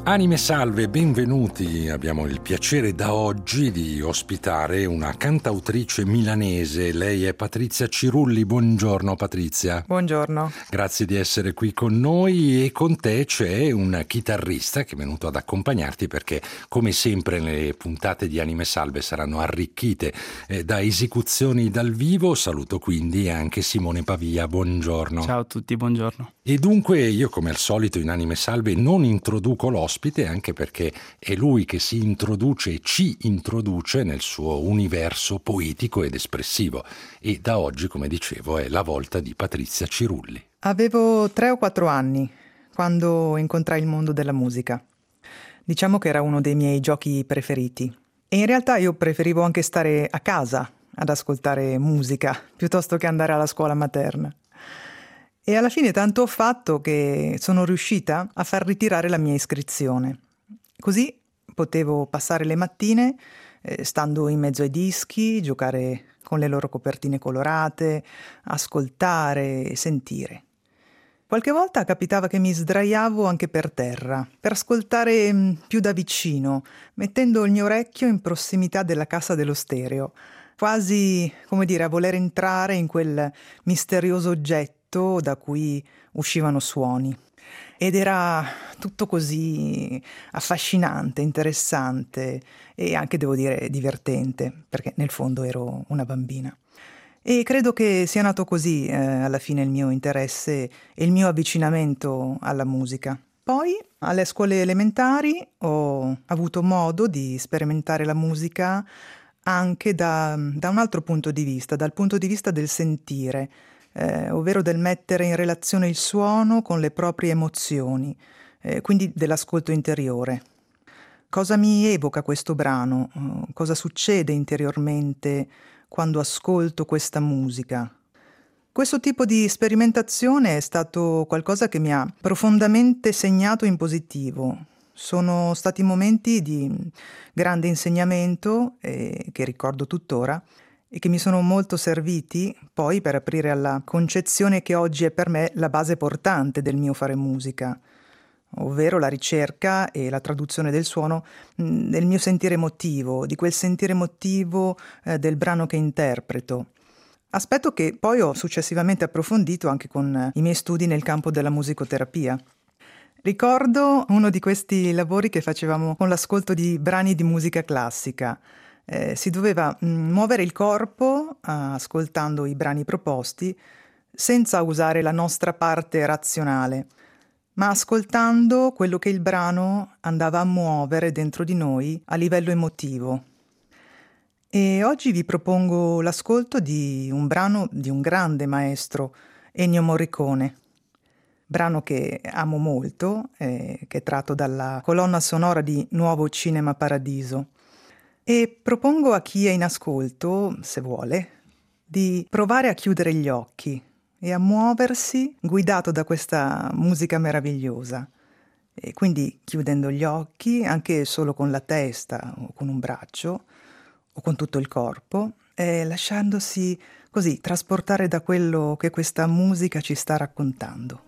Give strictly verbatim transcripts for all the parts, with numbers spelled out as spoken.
Anime salve, benvenuti. Abbiamo il piacere da oggi di ospitare una cantautrice milanese. Lei è Patrizia Cirulli. Buongiorno Patrizia. Buongiorno. Grazie di essere qui con noi, e con te c'è un chitarrista che è venuto ad accompagnarti perché, come sempre, le puntate di Anime salve saranno arricchite eh, da esecuzioni dal vivo. Saluto quindi anche Simone Pavia. Buongiorno. Ciao a tutti, buongiorno. E dunque io, come al solito in Anime salve, non introduco l'ospite, anche perché è lui che si introduce e ci introduce nel suo universo poetico ed espressivo. E da oggi, come dicevo, è la volta di Patrizia Cirulli. Avevo tre o quattro anni quando incontrai il mondo della musica. Diciamo che era uno dei miei giochi preferiti. E in realtà io preferivo anche stare a casa ad ascoltare musica piuttosto che andare alla scuola materna. E alla fine tanto ho fatto che sono riuscita a far ritirare la mia iscrizione. Così potevo passare le mattine eh, stando in mezzo ai dischi, giocare con le loro copertine colorate, ascoltare e sentire. Qualche volta capitava che mi sdraiavo anche per terra, per ascoltare mh, più da vicino, mettendo il mio orecchio in prossimità della cassa dello stereo, quasi, come dire, a voler entrare in quel misterioso oggetto da cui uscivano suoni. Ed era tutto così affascinante, interessante e anche, devo dire, divertente, perché nel fondo ero una bambina. E credo che sia nato così eh, alla fine il mio interesse e il mio avvicinamento alla musica. Poi, alle scuole elementari, ho avuto modo di sperimentare la musica anche da, da un altro punto di vista, dal punto di vista del sentire, eh, ovvero del mettere in relazione il suono con le proprie emozioni, eh, quindi dell'ascolto interiore. Cosa mi evoca questo brano? Uh, cosa succede interiormente quando ascolto questa musica? Questo tipo di sperimentazione è stato qualcosa che mi ha profondamente segnato in positivo. Sono stati momenti di grande insegnamento, eh, che ricordo tuttora, e che mi sono molto serviti poi per aprire alla concezione che oggi è per me la base portante del mio fare musica, ovvero la ricerca e la traduzione del suono mh, del mio sentire emotivo, di quel sentire emotivo eh, del brano che interpreto. Aspetto che poi ho successivamente approfondito anche con eh, i miei studi nel campo della musicoterapia. Ricordo uno di questi lavori che facevamo con l'ascolto di brani di musica classica. Eh, si doveva mh, muovere il corpo uh, ascoltando i brani proposti senza usare la nostra parte razionale, ma ascoltando quello che il brano andava a muovere dentro di noi a livello emotivo. E oggi vi propongo l'ascolto di un brano di un grande maestro, Ennio Morricone, brano che amo molto, eh, che è tratto dalla colonna sonora di Nuovo Cinema Paradiso. E propongo a chi è in ascolto, se vuole, di provare a chiudere gli occhi e a muoversi guidato da questa musica meravigliosa. E quindi chiudendo gli occhi, anche solo con la testa o con un braccio o con tutto il corpo, e lasciandosi così trasportare da quello che questa musica ci sta raccontando.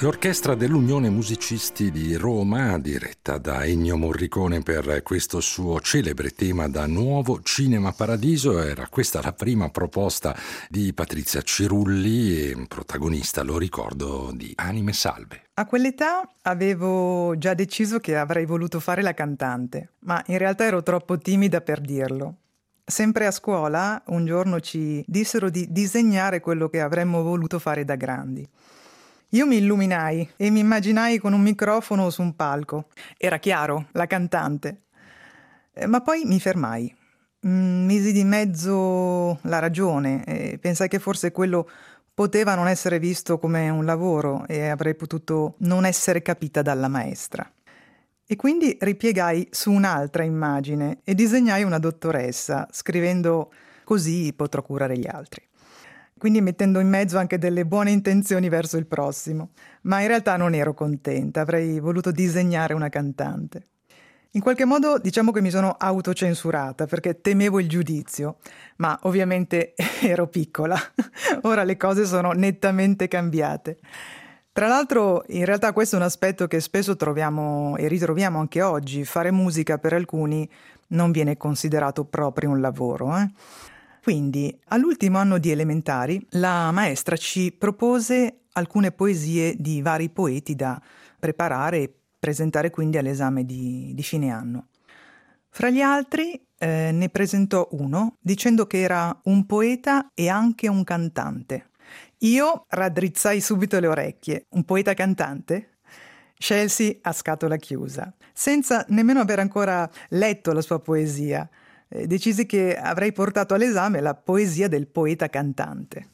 L'orchestra dell'Unione Musicisti di Roma, diretta da Ennio Morricone per questo suo celebre tema da Nuovo Cinema Paradiso, era questa la prima proposta di Patrizia Cirulli, protagonista, lo ricordo, di Anime Salve. A quell'età avevo già deciso che avrei voluto fare la cantante, ma in realtà ero troppo timida per dirlo. Sempre a scuola, un giorno ci dissero di disegnare quello che avremmo voluto fare da grandi. Io mi illuminai e mi immaginai con un microfono su un palco. Era chiaro, la cantante. Ma poi mi fermai. Misi di mezzo la ragione e pensai che forse quello poteva non essere visto come un lavoro e avrei potuto non essere capita dalla maestra. E quindi ripiegai su un'altra immagine e disegnai una dottoressa, scrivendo «Così potrò curare gli altri». Quindi mettendo in mezzo anche delle buone intenzioni verso il prossimo. Ma in realtà non ero contenta, avrei voluto disegnare una cantante. In qualche modo diciamo che mi sono autocensurata perché temevo il giudizio, ma ovviamente ero piccola. Ora le cose sono nettamente cambiate. Tra l'altro, in realtà questo è un aspetto che spesso troviamo e ritroviamo anche oggi. Fare musica per alcuni non viene considerato proprio un lavoro, eh? Quindi, all'ultimo anno di elementari, la maestra ci propose alcune poesie di vari poeti da preparare e presentare quindi all'esame di, di fine anno. Fra gli altri eh, ne presentò uno dicendo che era un poeta e anche un cantante. Io raddrizzai subito le orecchie. Un poeta cantante? Scelsi a scatola chiusa, senza nemmeno aver ancora letto la sua poesia. Decisi che avrei portato all'esame la poesia del poeta cantante.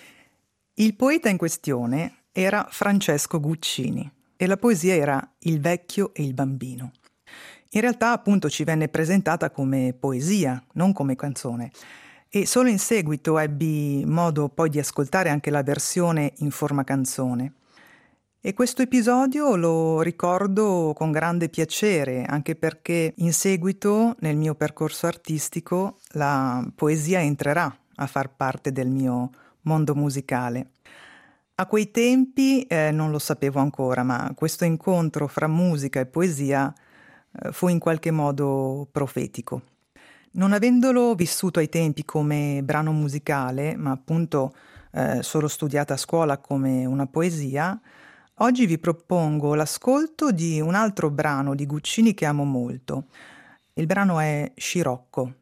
Il poeta in questione era Francesco Guccini e la poesia era Il vecchio e il bambino. In realtà appunto ci venne presentata come poesia, non come canzone, e solo in seguito ebbi modo poi di ascoltare anche la versione in forma canzone. E questo episodio lo ricordo con grande piacere, anche perché in seguito, nel mio percorso artistico, la poesia entrerà a far parte del mio mondo musicale. A quei tempi eh, non lo sapevo ancora, ma questo incontro fra musica e poesia eh, fu in qualche modo profetico. Non avendolo vissuto ai tempi come brano musicale, ma appunto eh, solo studiata a scuola come una poesia, oggi vi propongo l'ascolto di un altro brano di Guccini che amo molto. Il brano è Scirocco.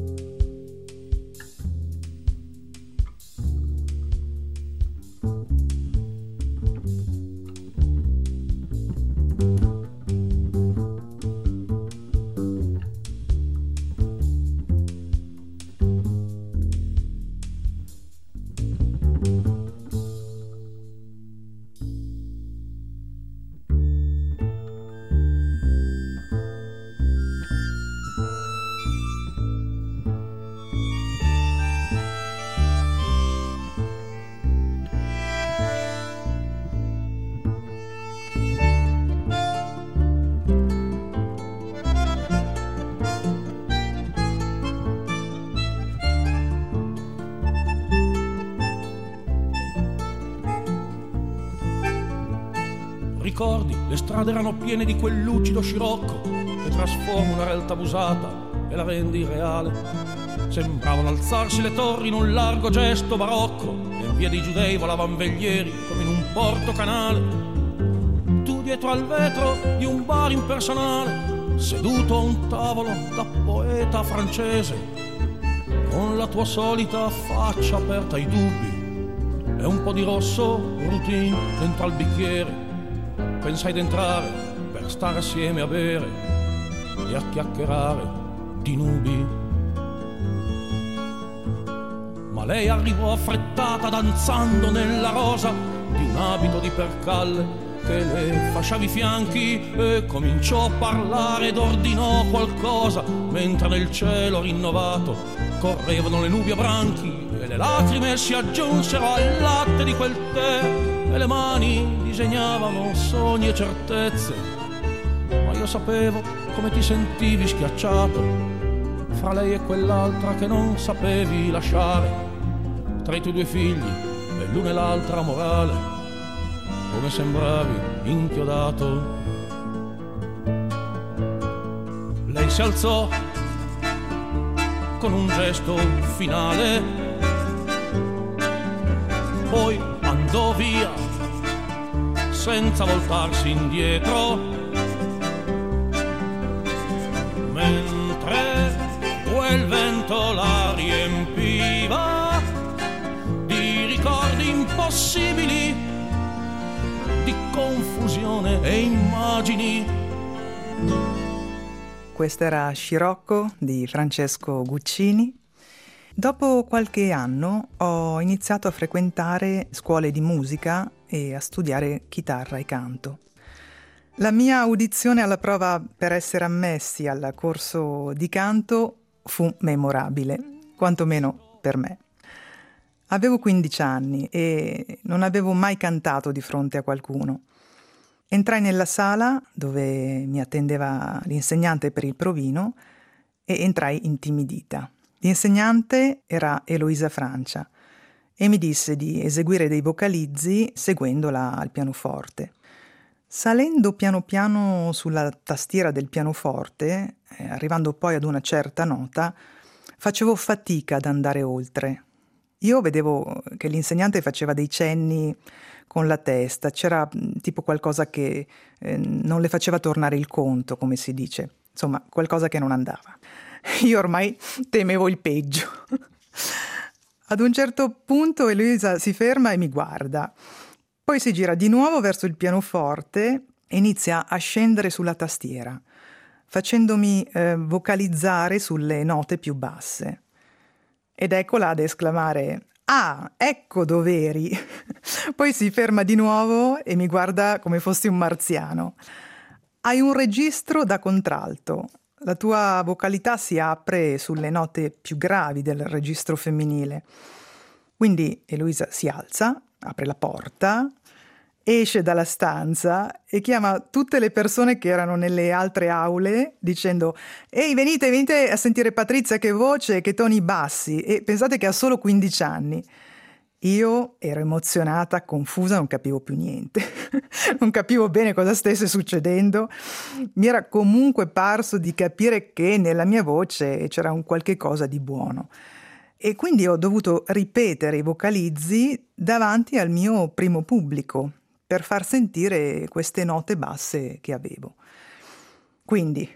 Ricordi, le strade erano piene di quel lucido scirocco che trasforma una realtà abusata e la rende irreale. Sembravano alzarsi le torri in un largo gesto barocco e in via dei Giudei volavan veglieri come in un porto canale. Tu dietro al vetro di un bar impersonale, seduto a un tavolo da poeta francese, con la tua solita faccia aperta ai dubbi e un po' di rosso routine dentro al bicchiere. Pensai d'entrare per stare assieme a bere e a chiacchierare di nubi. Ma lei arrivò affrettata danzando nella rosa di un abito di percalle che le fasciava i fianchi e cominciò a parlare ed ordinò qualcosa mentre nel cielo rinnovato correvano le nubi a branchi e le lacrime si aggiunsero al latte di quel tè e le mani disegnavano sogni e certezze. Ma io sapevo come ti sentivi schiacciato fra lei e quell'altra che non sapevi lasciare, tra i tuoi due figli e l'una e l'altra morale. come sembravi inchiodato. Lei si alzò con un gesto finale, poi andò via senza voltarsi indietro, mentre quel vento la riempiva di ricordi impossibili, di confusione e immagini. Questa era Scirocco di Francesco Guccini. Dopo qualche anno ho iniziato a frequentare scuole di musica e a studiare chitarra e canto. La mia audizione alla prova per essere ammessi al corso di canto fu memorabile, quantomeno per me. Avevo quindici anni e non avevo mai cantato di fronte a qualcuno. Entrai nella sala dove mi attendeva l'insegnante per il provino e entrai intimidita. L'insegnante era Eloisa Francia e mi disse di eseguire dei vocalizzi seguendola al pianoforte. Salendo piano piano sulla tastiera del pianoforte, eh, arrivando poi ad una certa nota, facevo fatica ad andare oltre. Io vedevo che l'insegnante faceva dei cenni con la testa, c'era tipo qualcosa che eh, non le faceva tornare il conto, come si dice, insomma qualcosa che non andava. Io ormai temevo il peggio. Ad un certo punto Eloisa si ferma e mi guarda, poi si gira di nuovo verso il pianoforte e inizia a scendere sulla tastiera, facendomi eh, vocalizzare sulle note più basse. Ed eccola ad esclamare: «Ah, ecco dov'eri!» Poi si ferma di nuovo e mi guarda come fossi un marziano. «Hai un registro da contralto. La tua vocalità si apre sulle note più gravi del registro femminile». Quindi Eloisa si alza, apre la porta, esce dalla stanza e chiama tutte le persone che erano nelle altre aule dicendo: «Ehi, venite, venite a sentire Patrizia, che voce, che toni bassi!» E pensate che ha solo quindici anni. Io ero emozionata, confusa, non capivo più niente. Non capivo bene cosa stesse succedendo. Mi era comunque parso di capire che nella mia voce c'era un qualche cosa di buono. E quindi ho dovuto ripetere i vocalizzi davanti al mio primo pubblico per far sentire queste note basse che avevo. Quindi,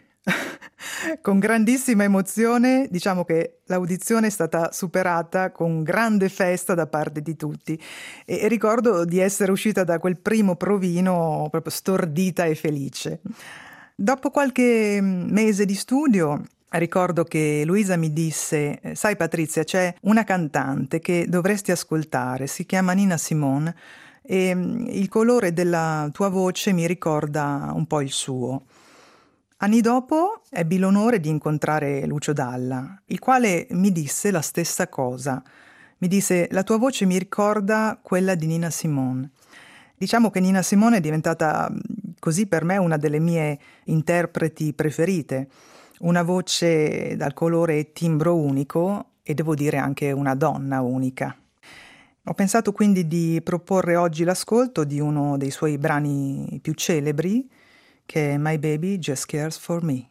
con grandissima emozione, diciamo che l'audizione è stata superata con grande festa da parte di tutti e ricordo di essere uscita da quel primo provino proprio stordita e felice. Dopo qualche mese di studio, ricordo che Luisa mi disse: «Sai Patrizia, c'è una cantante che dovresti ascoltare, si chiama Nina Simone e il colore della tua voce mi ricorda un po' il suo». Anni dopo ebbi l'onore di incontrare Lucio Dalla, il quale mi disse la stessa cosa. Mi disse: «La tua voce mi ricorda quella di Nina Simone». Diciamo che Nina Simone è diventata così per me una delle mie interpreti preferite. Una voce dal colore e timbro unico e devo dire anche una donna unica. Ho pensato quindi di proporre oggi l'ascolto di uno dei suoi brani più celebri, che è My Baby Just Cares For Me.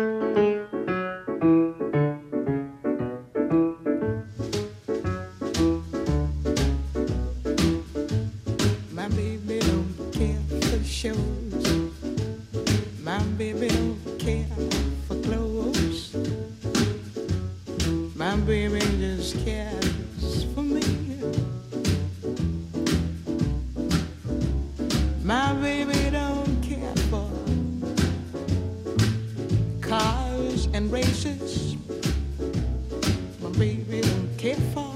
My baby don't care for shows. My baby don't care for clothes. My baby just cares for me. My baby don't care for cars and races. My baby don't care for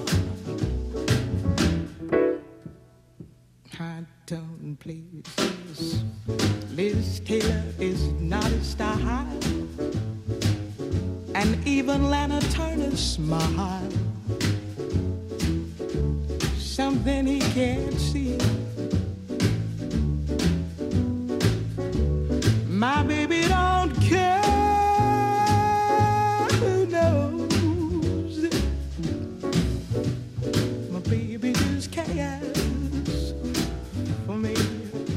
high-tone places. Liz Taylor is not a star, and even Lana Turner's smile, something he can't see. My baby don't care, who knows? My baby just cares for me.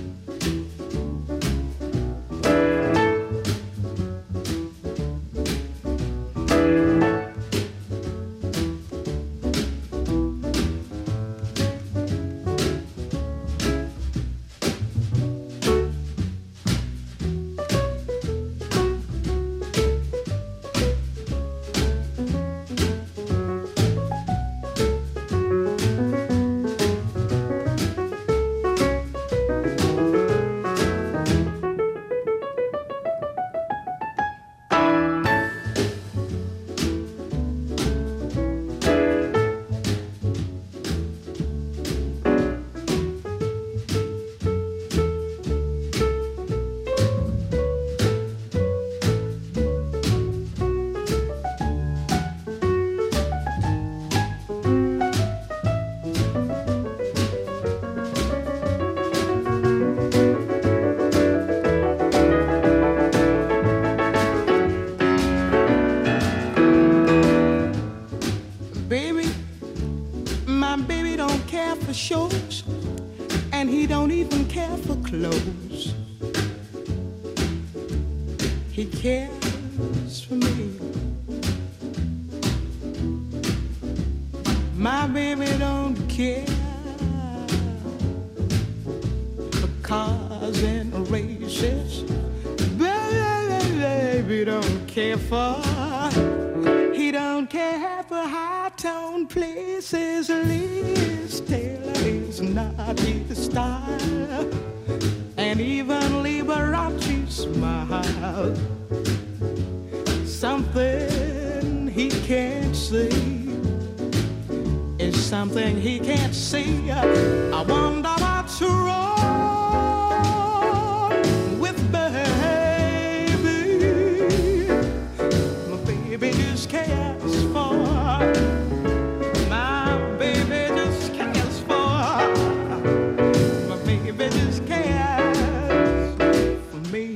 even care for clothes. He cares for me. My baby don't care for cars and races. Baby don't care for. He don't care for high-tone places. Liz Taylor is not his style, and even Liberace smile. Something he can't see is something he can't see. I wonder what's wrong with baby. My baby just cares for. My baby just cares for. My baby just cares for me.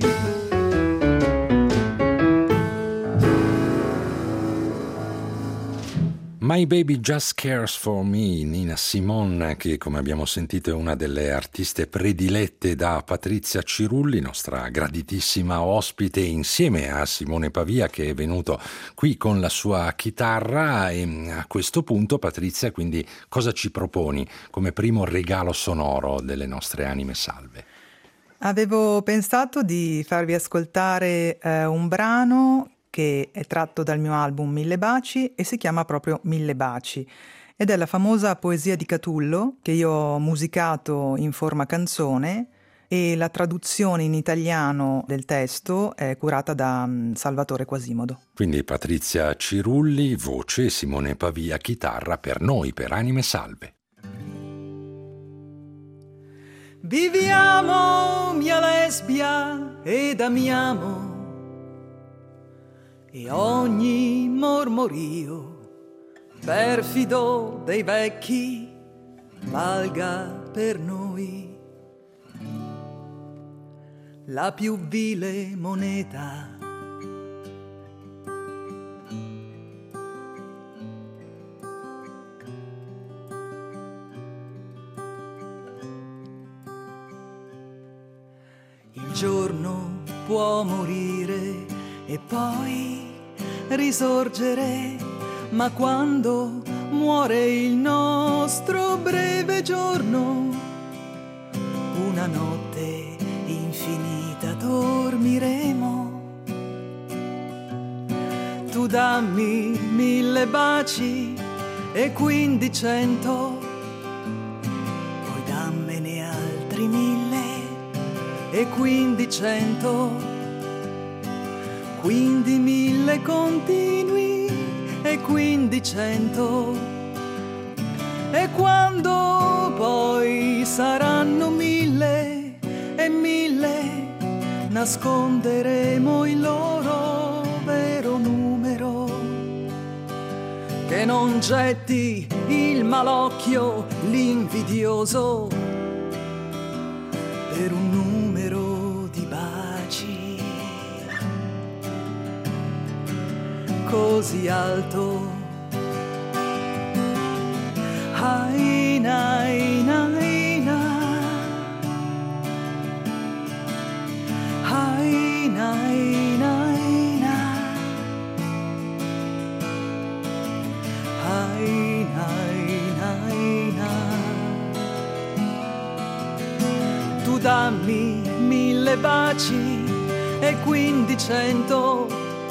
My Baby Just Cares For Me, Nina Simone, che come abbiamo sentito è una delle artiste predilette da Patrizia Cirulli, nostra graditissima ospite, insieme a Simone Pavia, che è venuto qui con la sua chitarra. E a questo punto, Patrizia, quindi cosa ci proponi come primo regalo sonoro delle nostre anime salve? Avevo pensato di farvi ascoltare eh, un brano che è tratto dal mio album Mille Baci e si chiama proprio Mille Baci, ed è la famosa poesia di Catullo che io ho musicato in forma canzone, e la traduzione in italiano del testo è curata da um, Salvatore Quasimodo. Quindi Patrizia Cirulli, voce, Simone Pavia, chitarra, per noi, per Anime Salve. Viviamo, mia lesbia, ed amiamo, e ogni mormorio perfido dei vecchi valga per noi la più vile moneta. Il giorno può morire e poi risorgere, ma quando muore il nostro breve giorno, una notte infinita dormiremo. Tu dammi mille baci e quindi cento, poi dammene altri mille e quindi cento, quindi mille continui e quindi cento, e quando poi saranno mille e mille nasconderemo il loro vero numero, che non getti il malocchio l'invidioso per un numero di baci così alto. Aina, aina, aina. Aina, aina, aina. Aina, aina, aina. Tu dammi mille baci e quindi cento,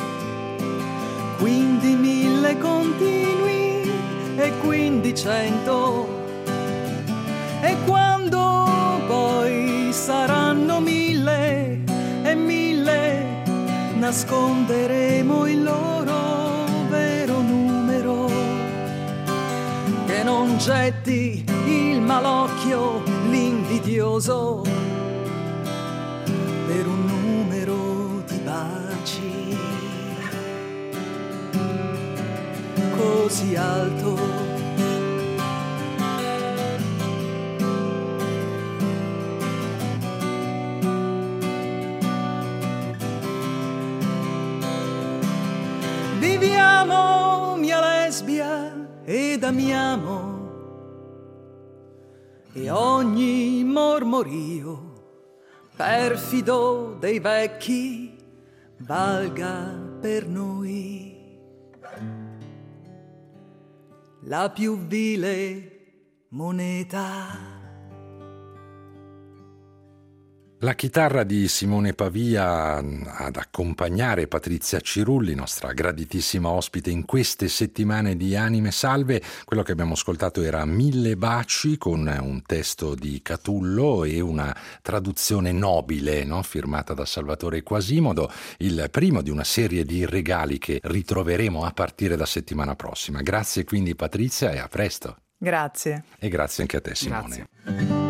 quindi mille continui e quindi cento, e quando poi saranno mille e mille nasconderemo il loro vero numero, che non getti il malocchio l'invidioso per un numero di baci così alto. Viviamo, mia lesbia, ed amiamo, e ogni mormorio perfido dei vecchi valga per noi la più vile moneta. La chitarra di Simone Pavia ad accompagnare Patrizia Cirulli, nostra graditissima ospite in queste settimane di Anime Salve. Quello che abbiamo ascoltato era Mille baci, con un testo di Catullo e una traduzione nobile, no? Firmata da Salvatore Quasimodo, il primo di una serie di regali che ritroveremo a partire da settimana prossima. Grazie quindi Patrizia e a presto. Grazie. E grazie anche a te Simone. Grazie.